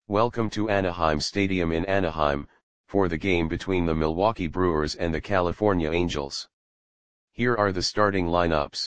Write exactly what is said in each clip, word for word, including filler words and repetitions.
Welcome to Anaheim Stadium in Anaheim, for the game between the Milwaukee Brewers and the California Angels. Here are the starting lineups.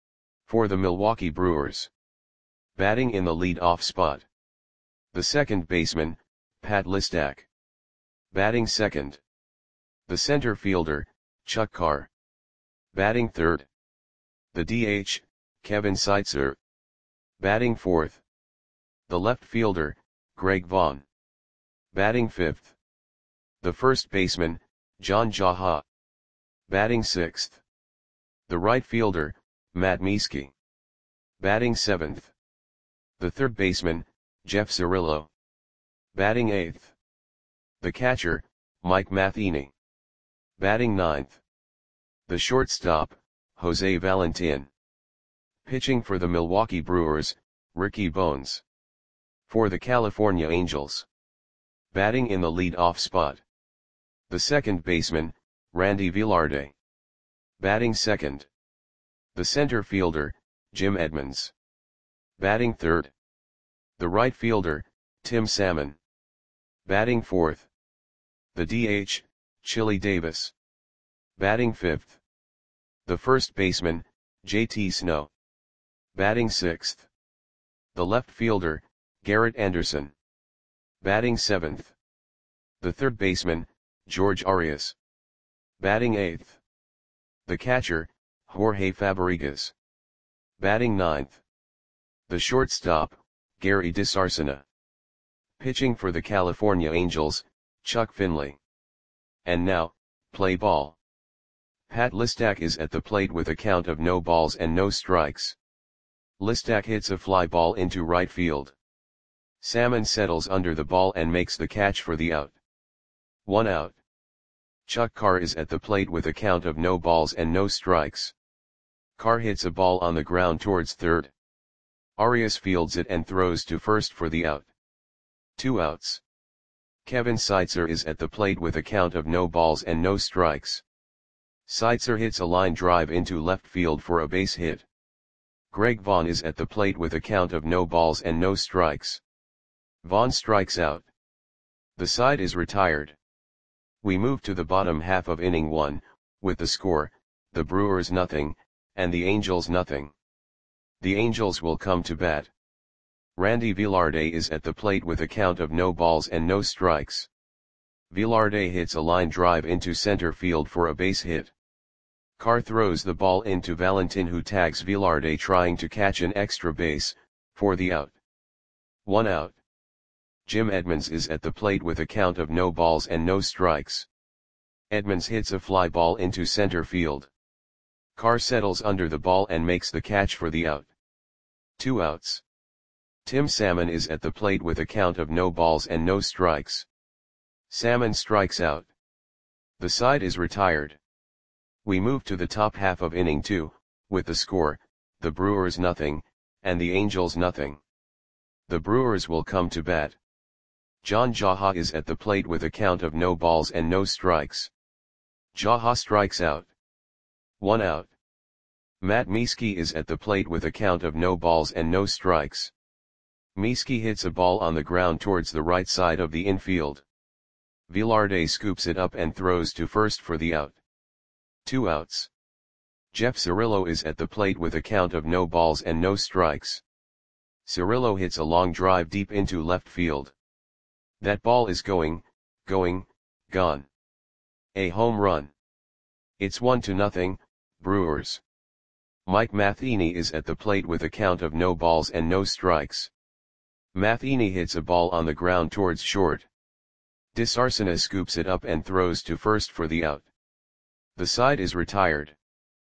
For the Milwaukee Brewers. Batting in the lead-off spot. The second baseman, Pat Listach. Batting second. The center fielder, Chuck Carr. Batting third. The D H, Kevin Seitzer. Batting fourth. The left fielder, Greg Vaughn. Batting fifth. The first baseman, John Jaha. Batting sixth. The right fielder, Matt Mieske. Batting seventh. The third baseman, Jeff Cirillo. Batting eighth. The catcher, Mike Matheny. Batting ninth. The shortstop, Jose Valentin. Pitching for the Milwaukee Brewers, Ricky Bones. For the California Angels. Batting in the lead-off spot. The second baseman, Randy Velarde. Batting second. The center fielder, Jim Edmonds. Batting third. The right fielder, Tim Salmon. Batting fourth. The D H, Chili Davis. Batting fifth. The first baseman, J T Snow. Batting sixth. The left fielder, Garrett Anderson. Batting seventh. The third baseman, George Arias. Batting eighth. The catcher, Jorge Fabregas. Batting ninth. The shortstop, Gary DiSarcina. Pitching for the California Angels, Chuck Finley. And now, play ball. Pat Listach is at the plate with a count of no balls and no strikes. Listach hits a fly ball into right field. Salmon settles under the ball and makes the catch for the out. One out. Chuck Carr is at the plate with a count of no balls and no strikes. Carr hits a ball on the ground towards third. Arias fields it and throws to first for the out. Two outs. Kevin Seitzer is at the plate with a count of no balls and no strikes. Seitzer hits a line drive into left field for a base hit. Greg Vaughn is at the plate with a count of no balls and no strikes. Vaughn strikes out. The side is retired. We move to the bottom half of inning one, with the score, the Brewers nothing, and the Angels nothing. The Angels will come to bat. Randy Velarde is at the plate with a count of no balls and no strikes. Velarde hits a line drive into center field for a base hit. Carr throws the ball into Valentin, who tags Velarde trying to catch an extra base, for the out. One out. Jim Edmonds is at the plate with a count of no balls and no strikes. Edmonds hits a fly ball into center field. Carr settles under the ball and makes the catch for the out. Two outs. Tim Salmon is at the plate with a count of no balls and no strikes. Salmon strikes out. The side is retired. We move to the top half of inning two, with the score, the Brewers nothing, and the Angels nothing. The Brewers will come to bat. John Jaha is at the plate with a count of no balls and no strikes. Jaha strikes out. One out. Matt Mieske is at the plate with a count of no balls and no strikes. Mieske hits a ball on the ground towards the right side of the infield. Velarde scoops it up and throws to first for the out. Two outs. Jeff Cirillo is at the plate with a count of no balls and no strikes. Cirillo hits a long drive deep into left field. That ball is going, going, gone. A home run. It's one to nothing, Brewers. Mike Matheny is at the plate with a count of no balls and no strikes. Matheny hits a ball on the ground towards short. DiSarcina scoops it up and throws to first for the out. The side is retired.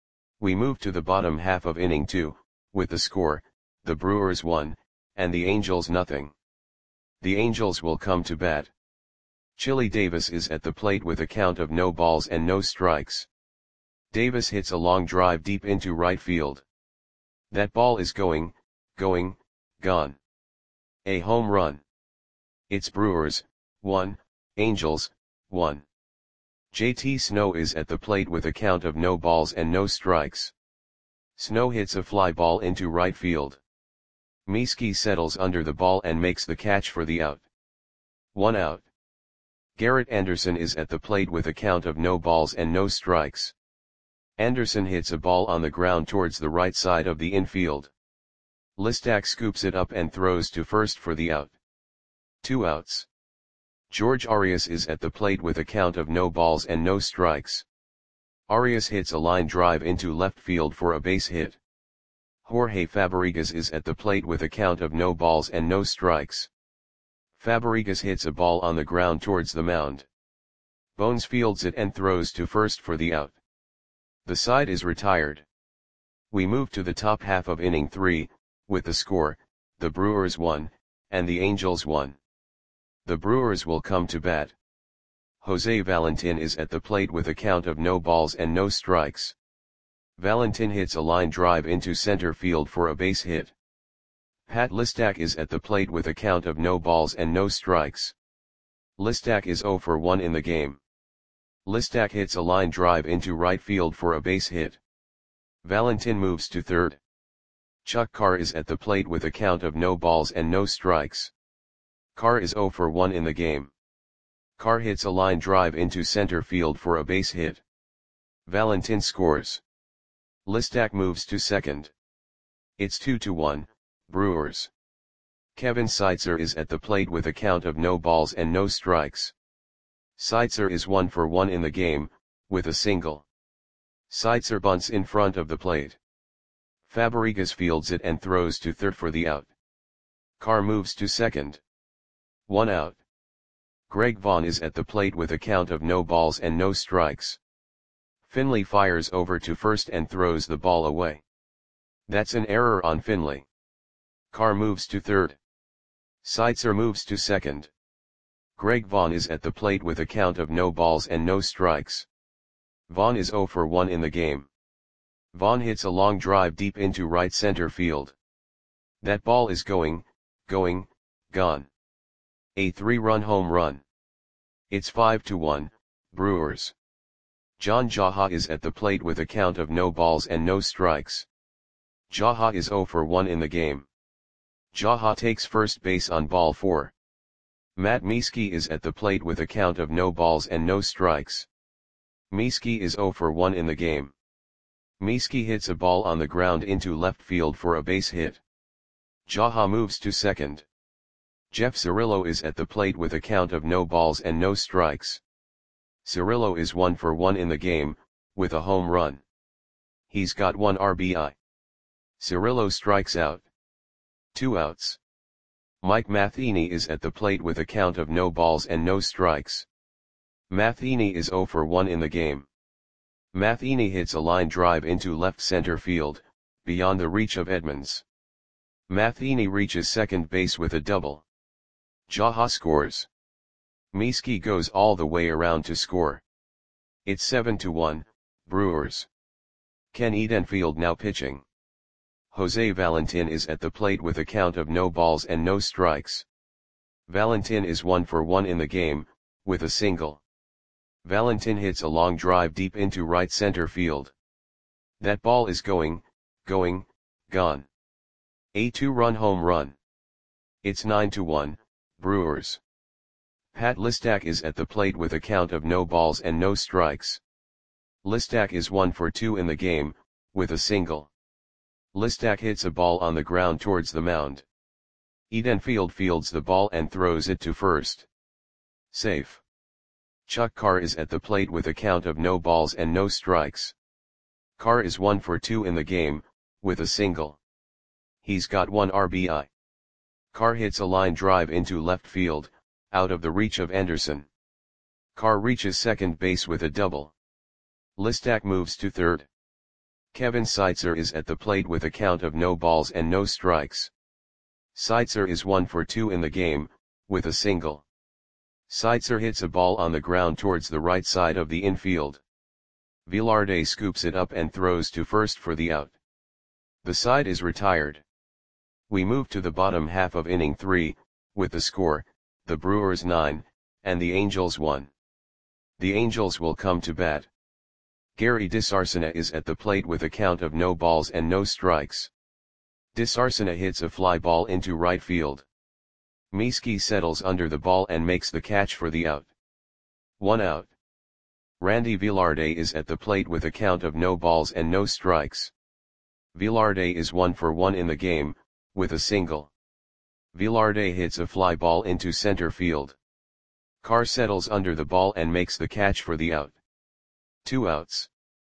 We move to the bottom half of inning two, with the score, the Brewers one, and the Angels nothing. The Angels will come to bat. Chili Davis is at the plate with a count of no balls and no strikes. Davis hits a long drive deep into right field. That ball is going, going, gone. A home run. It's Brewers, one, Angels, one. J T Snow is at the plate with a count of no balls and no strikes. Snow hits a fly ball into right field. Mieske settles under the ball and makes the catch for the out. One out. Garrett Anderson is at the plate with a count of no balls and no strikes. Anderson hits a ball on the ground towards the right side of the infield. Listak scoops it up and throws to first for the out. Two outs. George Arias is at the plate with a count of no balls and no strikes. Arias hits a line drive into left field for a base hit. Jorge Fabregas is at the plate with a count of no balls and no strikes. Fabregas hits a ball on the ground towards the mound. Bones fields it and throws to first for the out. The side is retired. We move to the top half of inning three, with the score, the Brewers won, and the Angels won. The Brewers will come to bat. Jose Valentin is at the plate with a count of no balls and no strikes. Valentin hits a line drive into center field for a base hit. Pat Listak is at the plate with a count of no balls and no strikes. Listak is zero for one in the game. Listak hits a line drive into right field for a base hit. Valentin moves to third. Chuck Carr is at the plate with a count of no balls and no strikes. Carr is zero for one in the game. Carr hits a line drive into center field for a base hit. Valentin scores. Listak moves to second. It's two to one, Brewers. Kevin Seitzer is at the plate with a count of no balls and no strikes. Seitzer is one for one in the game, with a single. Seitzer bunts in front of the plate. Fabregas fields it and throws to third for the out. Carr moves to second. One out. Greg Vaughn is at the plate with a count of no balls and no strikes. Finley fires over to first and throws the ball away. That's an error on Finley. Carr moves to third. Seitzer moves to second. Greg Vaughn is at the plate with a count of no balls and no strikes. Vaughn is zero for one in the game. Vaughn hits a long drive deep into right center field. That ball is going, going, gone. A three-run home run. It's five to one, Brewers. John Jaha is at the plate with a count of no balls and no strikes. Jaha is zero for one in the game. Jaha takes first base on ball four. Matt Mieske is at the plate with a count of no balls and no strikes. Mieske is zero for one in the game. Mieske hits a ball on the ground into left field for a base hit. Jaha moves to second. Jeff Cirillo is at the plate with a count of no balls and no strikes. Cirillo is one for one in the game, with a home run. He's got one R B I. Cirillo strikes out. Two outs. Mike Matheny is at the plate with a count of no balls and no strikes. Matheny is zero for one in the game. Matheny hits a line drive into left center field, beyond the reach of Edmonds. Matheny reaches second base with a double. Jaha scores. Mieske goes all the way around to score. It's seven to one, Brewers. Ken Edenfield now pitching. Jose Valentin is at the plate with a count of no balls and no strikes. Valentin is one for one in the game, with a single. Valentin hits a long drive deep into right center field. That ball is going, going, gone. A two-run home run. It's nine to one, Brewers. Pat Listak is at the plate with a count of no balls and no strikes. Listak is one for two in the game, with a single. Listak hits a ball on the ground towards the mound. Edenfield fields the ball and throws it to first. Safe. Chuck Carr is at the plate with a count of no balls and no strikes. Carr is one for two in the game, with a single. He's got one R B I. Carr hits a line drive into left field, out of the reach of Anderson. Carr reaches second base with a double. Listak moves to third. Kevin Seitzer is at the plate with a count of no balls and no strikes. Seitzer is one for two in the game, with a single. Seitzer hits a ball on the ground towards the right side of the infield. Velarde scoops it up and throws to first for the out. The side is retired. We move to the bottom half of inning three, with the score, the Brewers nine, and the Angels one. The Angels will come to bat. Gary DeSarcina is at the plate with a count of no balls and no strikes. DeSarcina hits a fly ball into right field. Mieski settles under the ball and makes the catch for the out. One out. Randy Velarde is at the plate with a count of no balls and no strikes. Velarde is one for one in the game, with a single. Velarde hits a fly ball into center field. Carr settles under the ball and makes the catch for the out. Two outs.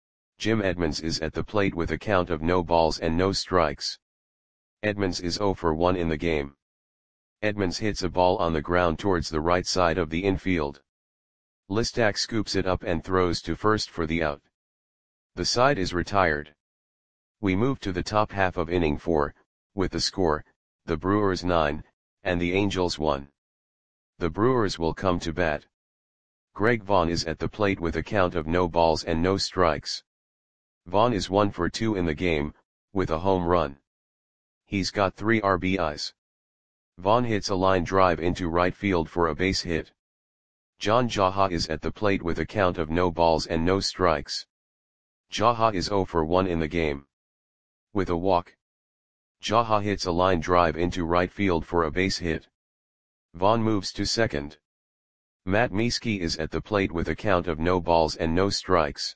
Jim Edmonds is at the plate with a count of no balls and no strikes. Edmonds is zero for one in the game. Edmonds hits a ball on the ground towards the right side of the infield. Listak scoops it up and throws to first for the out. The side is retired. We move to the top half of inning four, with the score, the Brewers nine, and the Angels one. The Brewers will come to bat. Greg Vaughn is at the plate with a count of no balls and no strikes. Vaughn is one for two in the game, with a home run. He's got three R B Is. Vaughn hits a line drive into right field for a base hit. John Jaha is at the plate with a count of no balls and no strikes. Jaha is zero for one in the game. With a walk. Jaha hits a line drive into right field for a base hit. Vaughn moves to second. Matt Mieski is at the plate with a count of no balls and no strikes.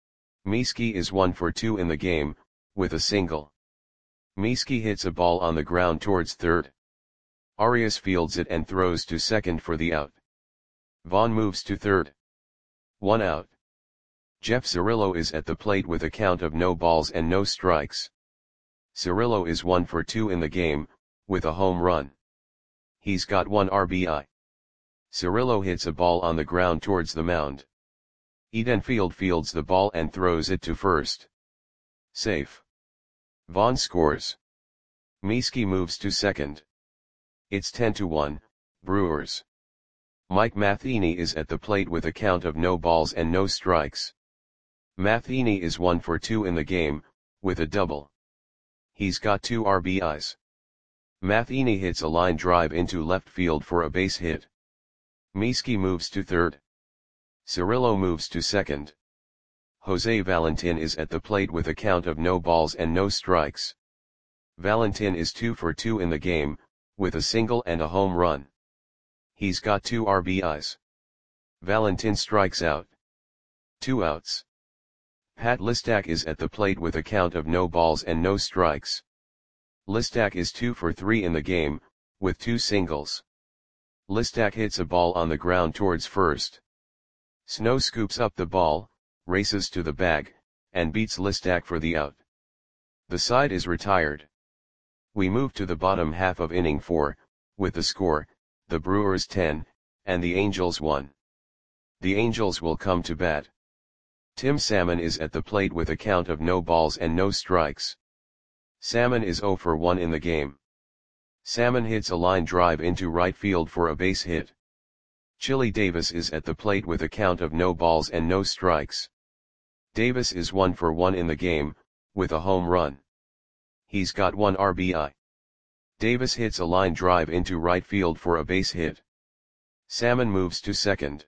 Mieski is one for two in the game, with a single. Mieski hits a ball on the ground towards third. Arias fields it and throws to second for the out. Vaughn moves to third. One out. Jeff Cirillo is at the plate with a count of no balls and no strikes. Cirillo is one for two in the game, with a home run. He's got one R B I. Cirillo hits a ball on the ground towards the mound. Edenfield fields the ball and throws it to first. Safe. Vaughn scores. Mieski moves to second. It's ten to one, Brewers. Mike Matheny is at the plate with a count of no balls and no strikes. Matheny is one for two in the game, with a double. He's got two R B Is. Matheny hits a line drive into left field for a base hit. Mieski moves to third. Cirillo moves to second. Jose Valentin is at the plate with a count of no balls and no strikes. Valentin is two for two in the game, with a single and a home run. He's got two R B Is. Valentin strikes out. Two outs. Pat Listak is at the plate with a count of no balls and no strikes. Listak is two for three in the game, with two singles. Listak hits a ball on the ground towards first. Snow scoops up the ball, races to the bag, and beats Listak for the out. The side is retired. We move to the bottom half of inning four, with the score, the Brewers ten, and the Angels one. The Angels will come to bat. Tim Salmon is at the plate with a count of no balls and no strikes. Salmon is zero for one in the game. Salmon hits a line drive into right field for a base hit. Chili Davis is at the plate with a count of no balls and no strikes. Davis is one for one in the game, with a home run. He's got one R B I. Davis hits a line drive into right field for a base hit. Salmon moves to second.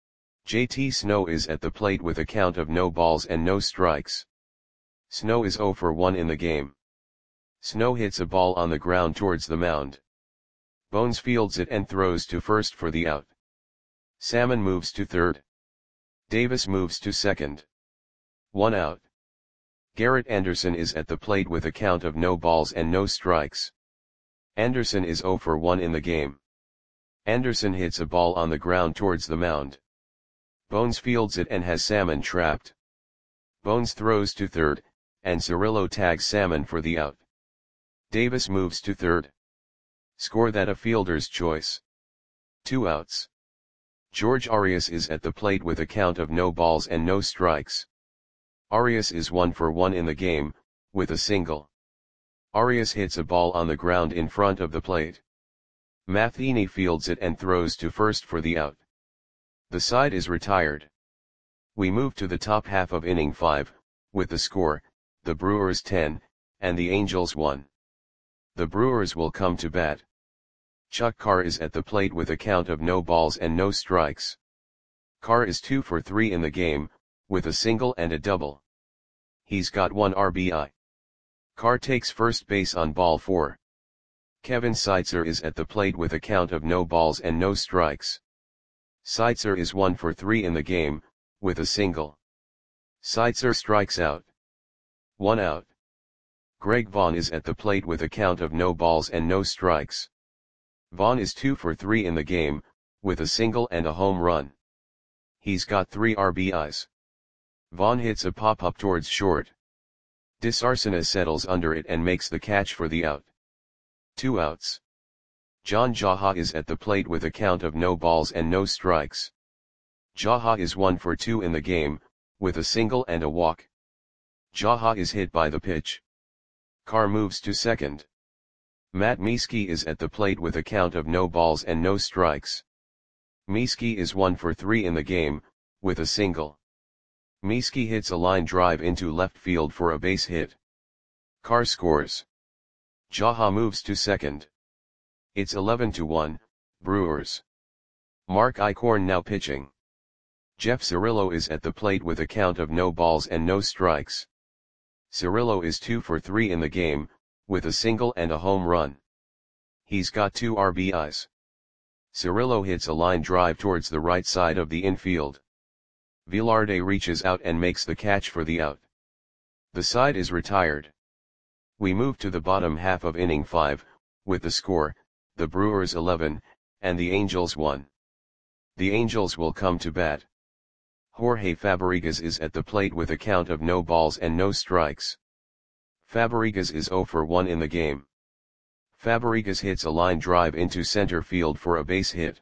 J T Snow is at the plate with a count of no balls and no strikes. Snow is zero for one in the game. Snow hits a ball on the ground towards the mound. Bones fields it and throws to first for the out. Salmon moves to third. Davis moves to second. One out. Garrett Anderson is at the plate with a count of no balls and no strikes. Anderson is zero for one in the game. Anderson hits a ball on the ground towards the mound. Bones fields it and has Salmon trapped. Bones throws to third, and Cirillo tags Salmon for the out. Davis moves to third. Score that a fielder's choice. Two outs. George Arias is at the plate with a count of no balls and no strikes. Arias is one for one in the game, with a single. Arias hits a ball on the ground in front of the plate. Matheny fields it and throws to first for the out. The side is retired. We move to the top half of inning five, with the score, the Brewers ten, and the Angels one. The Brewers will come to bat. Chuck Carr is at the plate with a count of no balls and no strikes. Carr is two for three in the game, with a single and a double. He's got one R B I. Carr takes first base on ball four. Kevin Seitzer is at the plate with a count of no balls and no strikes. Seitzer is one for three in the game, with a single. Seitzer strikes out. One out. Greg Vaughn is at the plate with a count of no balls and no strikes. Vaughn is two for three in the game, with a single and a home run. He's got three R B Is. Vaughn hits a pop-up towards short. DeSarcina settles under it and makes the catch for the out. Two outs. John Jaha is at the plate with a count of no balls and no strikes. Jaha is one for two in the game, with a single and a walk. Jaha is hit by the pitch. Carr moves to second. Matt Mieske is at the plate with a count of no balls and no strikes. Mieske is one for three in the game, with a single. Mieske hits a line drive into left field for a base hit. Carr scores. Jaha moves to second. It's eleven to one, Brewers. Mark Eichhorn now pitching. Jeff Cirillo is at the plate with a count of no balls and no strikes. Cirillo is two for three in the game, with a single and a home run. He's got two R B Is. Cirillo hits a line drive towards the right side of the infield. Velarde reaches out and makes the catch for the out. The side is retired. We move to the bottom half of inning five, with the score, the Brewers eleven, and the Angels one. The Angels will come to bat. Jorge Fabregas is at the plate with a count of no balls and no strikes. Fabregas is zero for one in the game. Fabregas hits a line drive into center field for a base hit.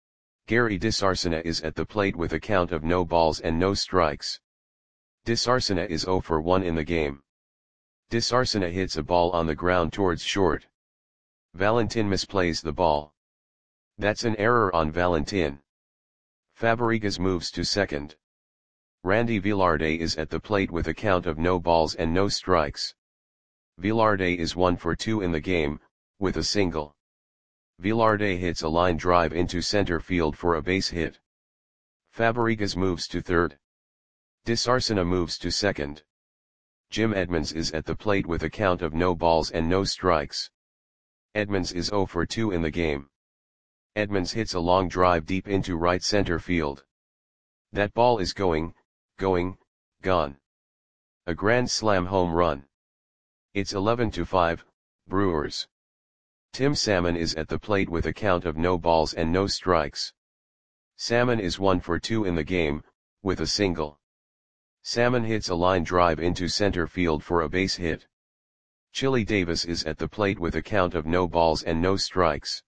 Gary DeSarcina is at the plate with a count of no balls and no strikes. DeSarcina is zero for one in the game. DeSarcina hits a ball on the ground towards short. Valentin misplays the ball. That's an error on Valentin. Fabregas moves to second. Randy Velarde is at the plate with a count of no balls and no strikes. Velarde is one for two in the game, with a single. Velarde hits a line drive into center field for a base hit. Fabregas moves to third. DeSarcina moves to second. Jim Edmonds is at the plate with a count of no balls and no strikes. Edmonds is zero for two in the game. Edmonds hits a long drive deep into right center field. That ball is going, going, gone. A grand slam home run. It's eleven to five, Brewers. Tim Salmon is at the plate with a count of no balls and no strikes. Salmon is one for two in the game, with a single. Salmon hits a line drive into center field for a base hit. Chili Davis is at the plate with a count of no balls and no strikes.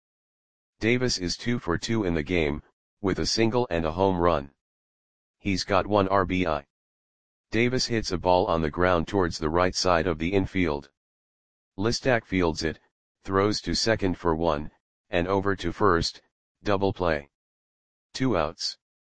Davis is two for two in the game, with a single and a home run. He's got one R B I. Davis hits a ball on the ground towards the right side of the infield. Listak fields it, throws to second for one, and over to first, double play. Two outs.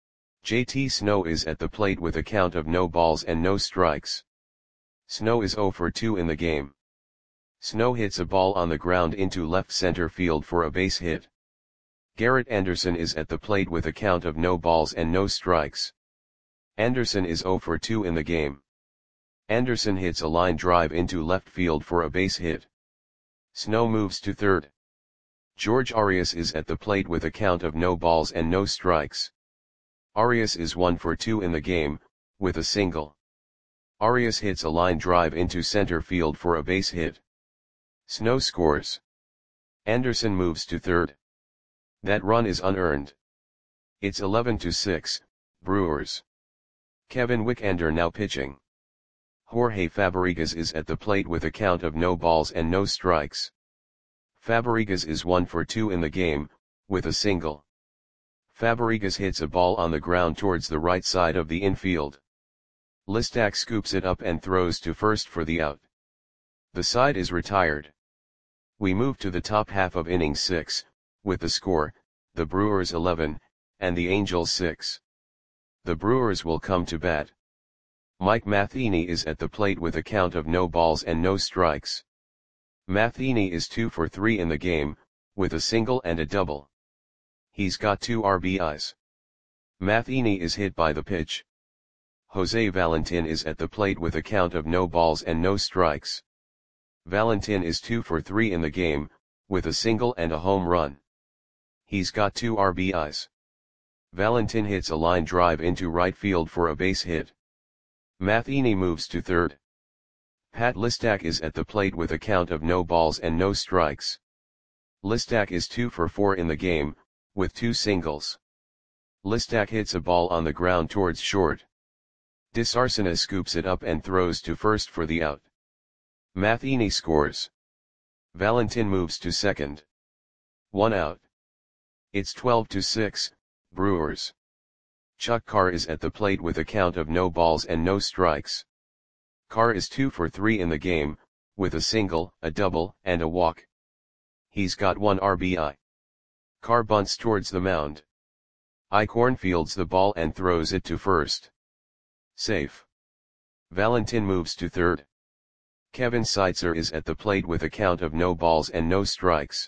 J T Snow is at the plate with a count of no balls and no strikes. Snow is zero for two in the game. Snow hits a ball on the ground into left center field for a base hit. Garrett Anderson is at the plate with a count of no balls and no strikes. Anderson is zero for two in the game. Anderson hits a line drive into left field for a base hit. Snow moves to third. George Arias is at the plate with a count of no balls and no strikes. Arias is one for two in the game, with a single. Arias hits a line drive into center field for a base hit. Snow scores. Anderson moves to third. That run is unearned. It's eleven to six, Brewers. Kevin Wickender now pitching. Jorge Fabregas is at the plate with a count of no balls and no strikes. Fabregas is one for two in the game, with a single. Fabregas hits a ball on the ground towards the right side of the infield. Listak scoops it up and throws to first for the out. The side is retired. We move to the top half of inning six, with the score, the Brewers eleven, and the Angels six. The Brewers will come to bat. Mike Matheny is at the plate with a count of no balls and no strikes. Matheny is two for three in the game, with a single and a double. He's got two R B Is. Matheny is hit by the pitch. Jose Valentin is at the plate with a count of no balls and no strikes. Valentin is two for three in the game, with a single and a home run. He's got two R B Is. Valentin hits a line drive into right field for a base hit. Matheny moves to third. Pat Listak is at the plate with a count of no balls and no strikes. Listak is two for four in the game, with two singles. Listak hits a ball on the ground towards short. Disarcina scoops it up and throws to first for the out. Matheny scores. Valentin moves to second. One out. It's twelve to six, Brewers. Chuck Carr is at the plate with a count of no balls and no strikes. Carr is two for three in the game, with a single, a double, and a walk. He's got one R B I. Carr bunts towards the mound. Eichhorn fields the ball and throws it to first. Safe. Valentin moves to third. Kevin Seitzer is at the plate with a count of no balls and no strikes.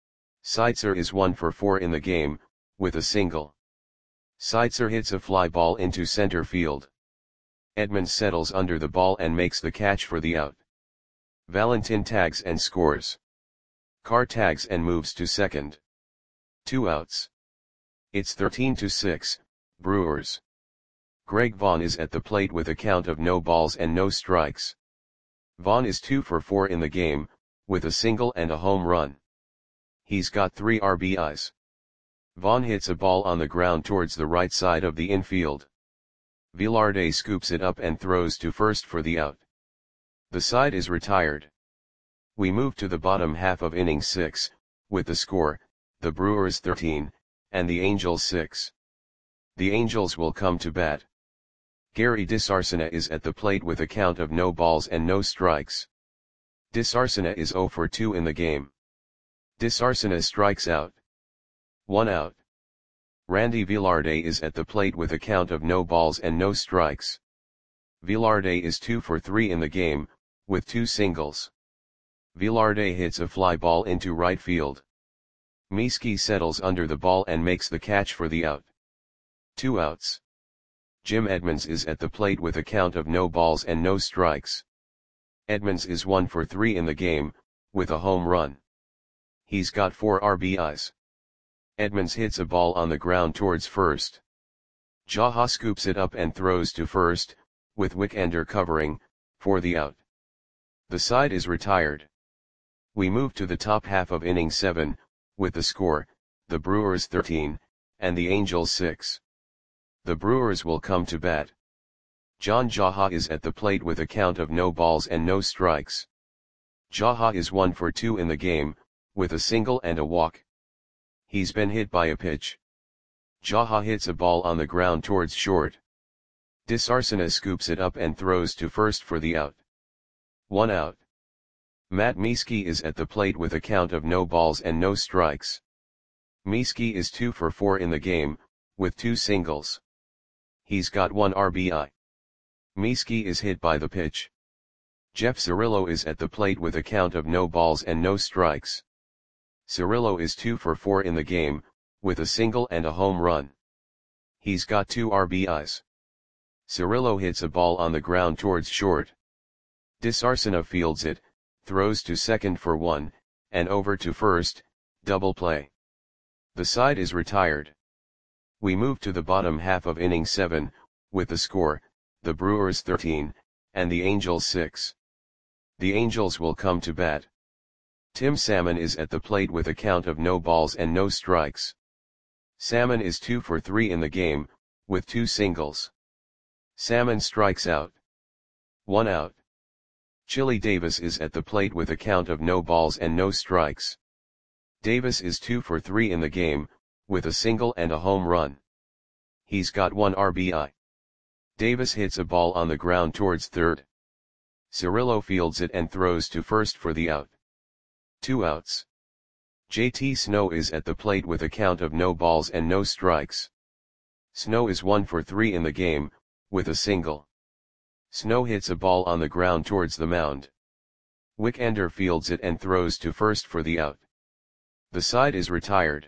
Seitzer is one for four in the game, with a single. Seitzer hits a fly ball into center field. Edmonds settles under the ball and makes the catch for the out. Valentin tags and scores. Carr tags and moves to second. Two outs. It's thirteen to six, Brewers. Greg Vaughn is at the plate with a count of no balls and no strikes. Vaughn is two for four in the game, with a single and a home run. He's got three R B Is. Vaughn hits a ball on the ground towards the right side of the infield. Velarde scoops it up and throws to first for the out. The side is retired. We move to the bottom half of inning six, with the score, the Brewers thirteen, and the Angels six. The Angels will come to bat. Gary Disarcina is at the plate with a count of no balls and no strikes. Disarcina is zero for two in the game. Disarcina strikes out. One out. Randy Velarde is at the plate with a count of no balls and no strikes. Velarde is two for three in the game, with two singles. Velarde hits a fly ball into right field. Mieske settles under the ball and makes the catch for the out. Two outs. Jim Edmonds is at the plate with a count of no balls and no strikes. Edmonds is one for three in the game, with a home run. He's got four R B Is. Edmonds hits a ball on the ground towards first. Jaha scoops it up and throws to first, with Wickander covering, for the out. The side is retired. We move to the top half of inning seven, with the score, the Brewers thirteen, and the Angels six. The Brewers will come to bat. John Jaha is at the plate with a count of no balls and no strikes. Jaha is one for two in the game, with a single and a walk. He's been hit by a pitch. Jaha hits a ball on the ground towards short. Disarcina scoops it up and throws to first for the out. One out. Matt Mieske is at the plate with a count of no balls and no strikes. Mieske is two for four in the game, with two singles. He's got one R B I. Mieske is hit by the pitch. Jeff Cirillo is at the plate with a count of no balls and no strikes. Cirillo is two for four in the game, with a single and a home run. He's got two R B Is. Cirillo hits a ball on the ground towards short. Disarcina fields it, throws to second for one, and over to first, double play. The side is retired. We move to the bottom half of inning seven, with the score, the Brewers thirteen, and the Angels six. The Angels will come to bat. Tim Salmon is at the plate with a count of no balls and no strikes. Salmon is two for three in the game, with two singles. Salmon strikes out. One out. Chili Davis is at the plate with a count of no balls and no strikes. Davis is two for three in the game, with a single and a home run. He's got one R B I. Davis hits a ball on the ground towards third. Cirillo fields it and throws to first for the out. Two outs. J T Snow is at the plate with a count of no balls and no strikes. Snow is one for three in the game, with a single. Snow hits a ball on the ground towards the mound. Wickander fields it and throws to first for the out. The side is retired.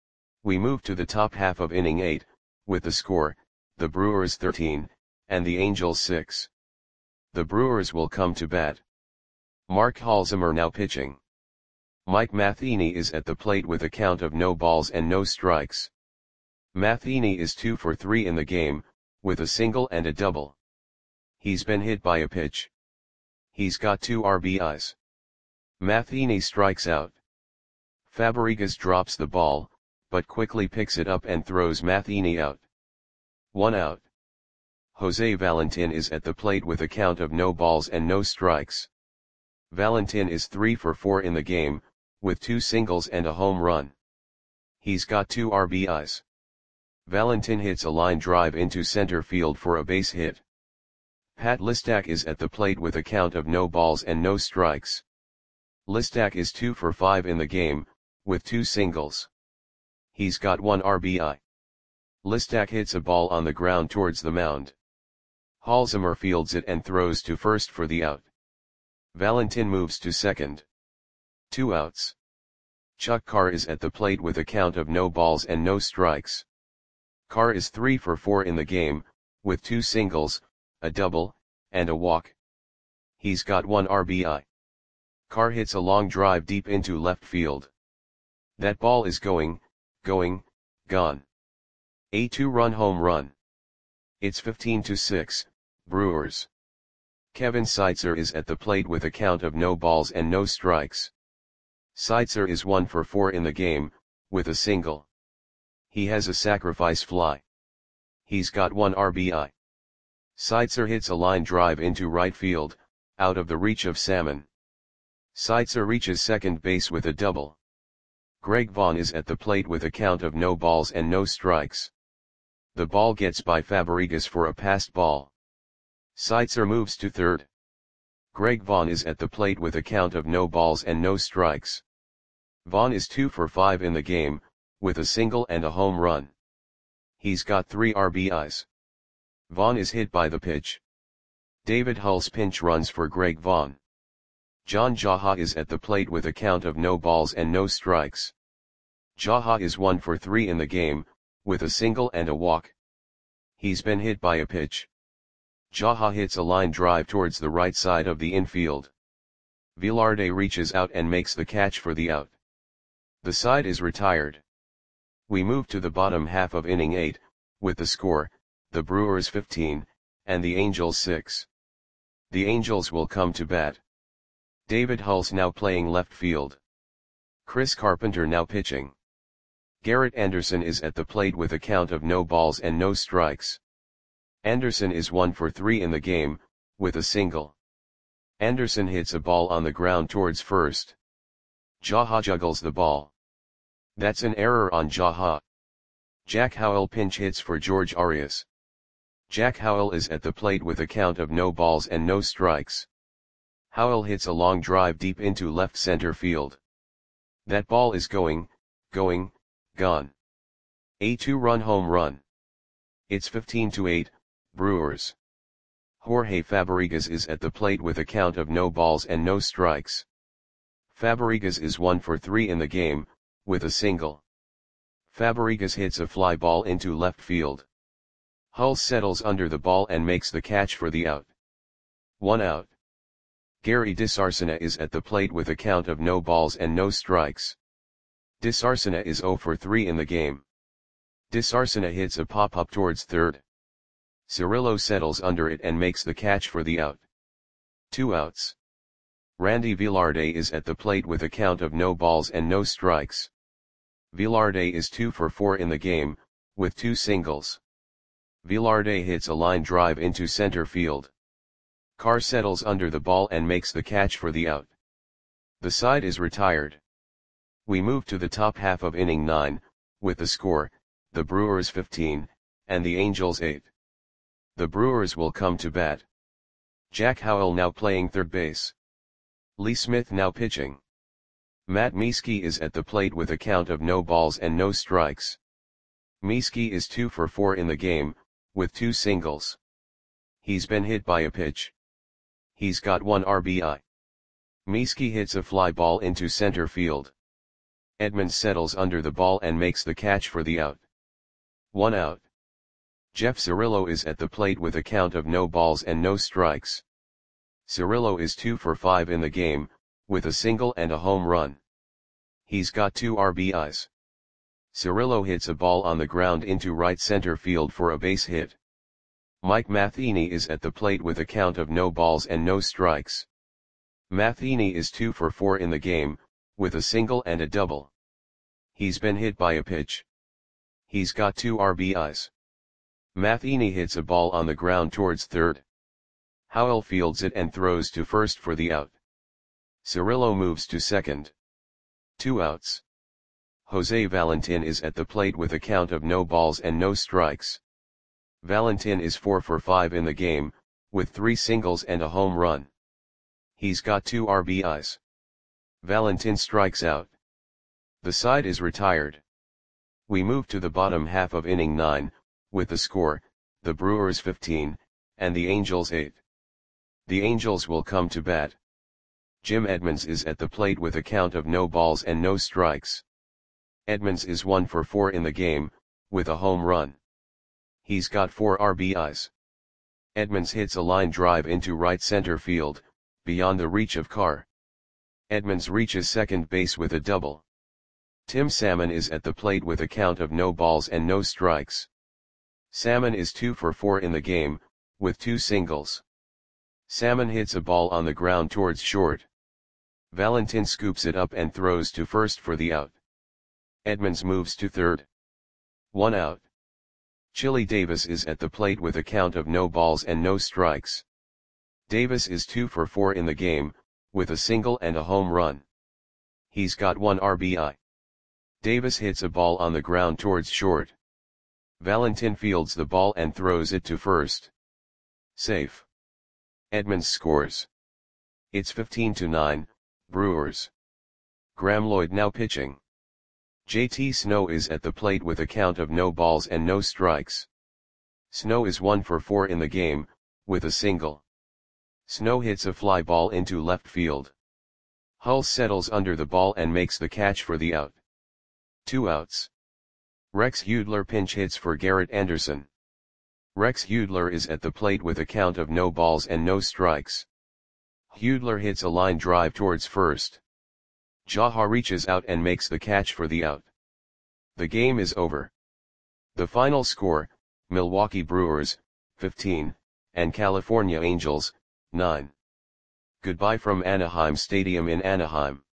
We move to the top half of inning eight, with the score, the Brewers thirteen, and the Angels six. The Brewers will come to bat. Mark Halzimer now pitching. Mike Matheny is at the plate with a count of no balls and no strikes. Matheny is two for three in the game, with a single and a double. He's been hit by a pitch. He's got two R B Is. Matheny strikes out. Fabregas drops the ball, but quickly picks it up and throws Matheny out. One out. Jose Valentin is at the plate with a count of no balls and no strikes. Valentin is three for four in the game, with two singles and a home run. He's got two R B Is. Valentin hits a line drive into center field for a base hit. Pat Listak is at the plate with a count of no balls and no strikes. Listak is two for five in the game, with two singles. He's got one R B I. Listak hits a ball on the ground towards the mound. Halzheimer fields it and throws to first for the out. Valentin moves to second. Two outs. Chuck Carr is at the plate with a count of no balls and no strikes. Carr is three for four in the game, with two singles, a double, and a walk. He's got one R B I. Carr hits a long drive deep into left field. That ball is going, going, gone. A two-run home run. It's fifteen to six, Brewers. Kevin Seitzer is at the plate with a count of no balls and no strikes. Seitzer is one for four in the game, with a single. He has a sacrifice fly. He's got one R B I. Seitzer hits a line drive into right field, out of the reach of Salmon. Seitzer reaches second base with a double. Greg Vaughn is at the plate with a count of no balls and no strikes. The ball gets by Fabregas for a passed ball. Seitzer moves to third. Greg Vaughn is at the plate with a count of no balls and no strikes. Vaughn is two for five in the game, with a single and a home run. He's got three R B Is. Vaughn is hit by the pitch. David Hull's pinch runs for Greg Vaughn. John Jaha is at the plate with a count of no balls and no strikes. Jaha is one for three in the game, with a single and a walk. He's been hit by a pitch. Jaha hits a line drive towards the right side of the infield. Velarde reaches out and makes the catch for the out. The side is retired. We move to the bottom half of inning eight, with the score, the Brewers fifteen, and the Angels six. The Angels will come to bat. David Hull's now playing left field. Chris Carpenter now pitching. Garrett Anderson is at the plate with a count of no balls and no strikes. Anderson is one for three in the game, with a single. Anderson hits a ball on the ground towards first. Jaha juggles the ball. That's an error on Jaha. Jack Howell pinch hits for George Arias. Jack Howell is at the plate with a count of no balls and no strikes. Howell hits a long drive deep into left center field. That ball is going, going, gone. A two-run home run. It's fifteen to eight, Brewers. Jorge Fabregas is at the plate with a count of no balls and no strikes. Fabregas is one for three in the game, with a single. Fabregas hits a fly ball into left field. Hull settles under the ball and makes the catch for the out. One out. Gary DeSarcina is at the plate with a count of no balls and no strikes. DeSarcina is zero for three in the game. DeSarcina hits a pop-up towards third. Cirillo settles under it and makes the catch for the out. Two outs. Randy Velarde is at the plate with a count of no balls and no strikes. Velarde is two for four in the game, with two singles. Velarde hits a line drive into center field. Carr settles under the ball and makes the catch for the out. The side is retired. We move to the top half of inning nine, with the score, the Brewers fifteen, and the Angels eight. The Brewers will come to bat. Jack Howell now playing third base. Lee Smith now pitching. Matt Mieske is at the plate with a count of no balls and no strikes. Mieske is two for four in the game, with two singles. He's been hit by a pitch. He's got one R B I. Mieske hits a fly ball into center field. Edmonds settles under the ball and makes the catch for the out. One out. Jeff Cirillo is at the plate with a count of no balls and no strikes. Cirillo is two for five in the game, with a single and a home run. He's got two R B Is. Cirillo hits a ball on the ground into right center field for a base hit. Mike Matheny is at the plate with a count of no balls and no strikes. Matheny is two for four in the game, with a single and a double. He's been hit by a pitch. He's got two R B Is. Matheny hits a ball on the ground towards third. Howell fields it and throws to first for the out. Cirillo moves to second. Two outs. Jose Valentin is at the plate with a count of no balls and no strikes. Valentin is four for five in the game, with three singles and a home run. He's got two R B Is. Valentin strikes out. The side is retired. We move to the bottom half of inning nine, with the score, the Brewers fifteen, and the Angels eight. The Angels will come to bat. Jim Edmonds is at the plate with a count of no balls and no strikes. Edmonds is one for four in the game, with a home run. He's got four R B Is. Edmonds hits a line drive into right center field, beyond the reach of Carr. Edmonds reaches second base with a double. Tim Salmon is at the plate with a count of no balls and no strikes. Salmon is two for four in the game, with two singles. Salmon hits a ball on the ground towards short. Valentin scoops it up and throws to first for the out. Edmonds moves to third. One out. Chili Davis is at the plate with a count of no balls and no strikes. Davis is two for four in the game, with a single and a home run. He's got one R B I. Davis hits a ball on the ground towards short. Valentin fields the ball and throws it to first. Safe. Edmonds scores. It's fifteen to nine, Brewers. Graeme Lloyd now pitching. J T Snow is at the plate with a count of no balls and no strikes. Snow is one for four in the game, with a single. Snow hits a fly ball into left field. Hull settles under the ball and makes the catch for the out. Two outs. Rex Hudler pinch hits for Garrett Anderson. Rex Hudler is at the plate with a count of no balls and no strikes. Hudler hits a line drive towards first. Jaha reaches out and makes the catch for the out. The game is over. The final score, Milwaukee Brewers, fifteen, and California Angels, nine. Goodbye from Anaheim Stadium in Anaheim.